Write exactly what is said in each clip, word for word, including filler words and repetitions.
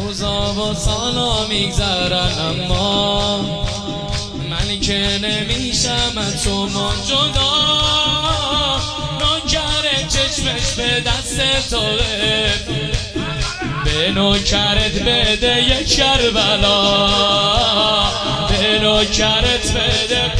روزا و سالا میگذرن اما من که نمیشم از شما جدا. نوکر چشمش به دست توه، به نوکرت بده یک کربلا، به نوکرت بده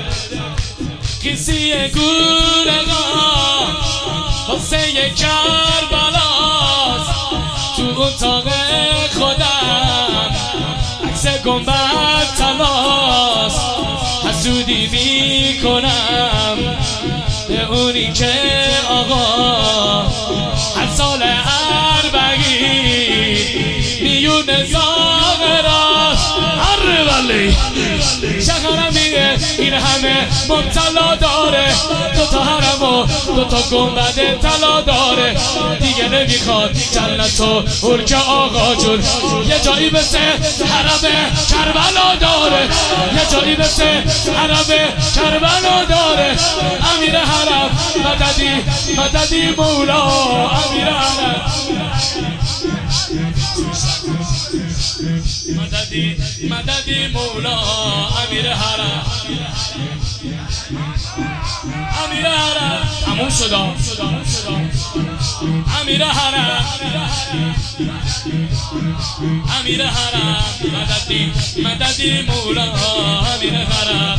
کسی گورگان واسه یک کربلاست. تو اتاق خودم عکس گنبد تلاست، حسودی میکنم به اونی که آقا هر سال اربعین میون زاغراست. هر ولی شخرم میگه این همه مبتلا داره، دوتا حرم و دوتا گنبد طلا داره، دیگه نمیخواد جنت و ارک آقا جون. یه جایی مثل حرم کربلا داره، یه جایی مثل حرم کربلا داره. امیر حرم مددی مددی مولا، امیر حرم مددی مددی مولا، امیر حرم امیر حرم تموم شدا امیر حرم امیر حرم مددی مددی مولا، امیر حرم.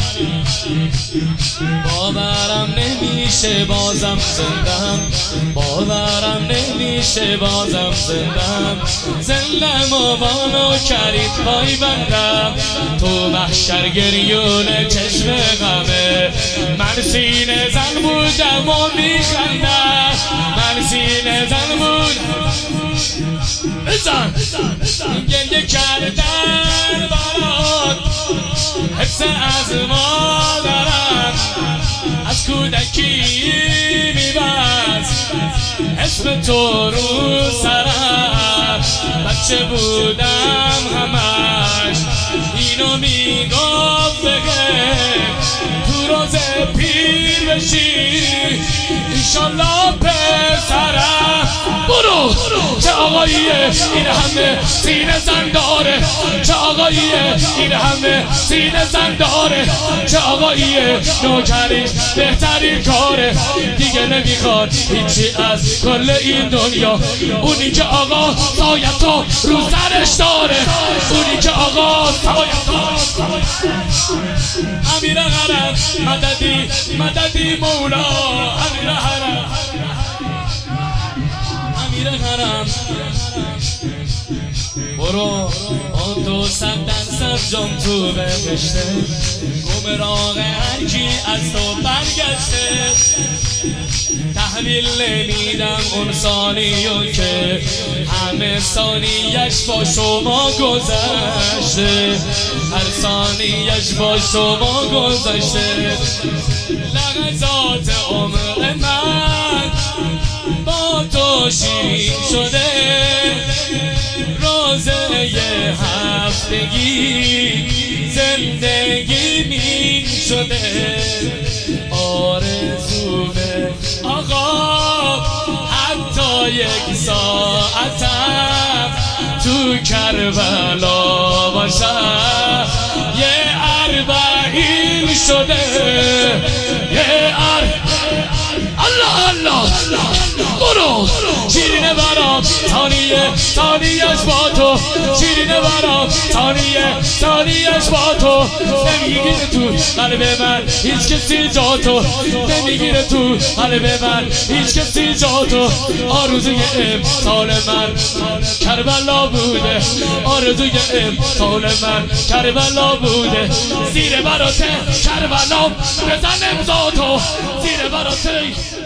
باورم نمیشه بازم زندم، باورم نمیشه بازم زندم، زندم و بانو کرید پای بندم. تو محشر گریون چشم غمه، من سینه زن بودم و میخندم، من سینه زن بودم بزن گریه کردن برات، حفظ از مادرم از کودکی میبست، اسم تو رو سرم بچه بودم همش اینو میگفت بگه تو روز پیر بشی انشالله پسرم. برو چه آقاییه این همه سینه زن داره، چه آقاییه این همه سینه زن داره، چه آقاییه نوکریش بهترین کاره، دیگه نمیخواد هیچی از کل این دنیا. اونی که آقا سایتو رو سرش داره، اونی که آقا سایتو. امیر حرم مددی مددی مولا، امیر حرم امیر حرم. برو آن تو صد درصد جام تو بهشته، گمراق هرکی از تو برگشته. تحویل نمیدم اون ثانیو که همه ثانیش با شما گذشته، هر ثانیش با شما گذشته. لحظات عمر من با تو شیرین شده، روزه هفتگی زندگی مین شده. آرزومه آقا حتی یک ساعتم تو کربلا باشم، یه اربعین شده، یه ار الله الله. برو شیرینه برام ثانیه ثانیهش با تو، شیرینه برام ثانیه ثانیهش با تو. نمیگیره تو قلب من هیچ کسی جا تو، نمیگیره تو قلب من هیچ کسی جا تو. آرزوی امسال من کربلا بوده، آرزوی امسال من کربلا بوده. زیر برات کربلا بزن امضا تو، زیر برات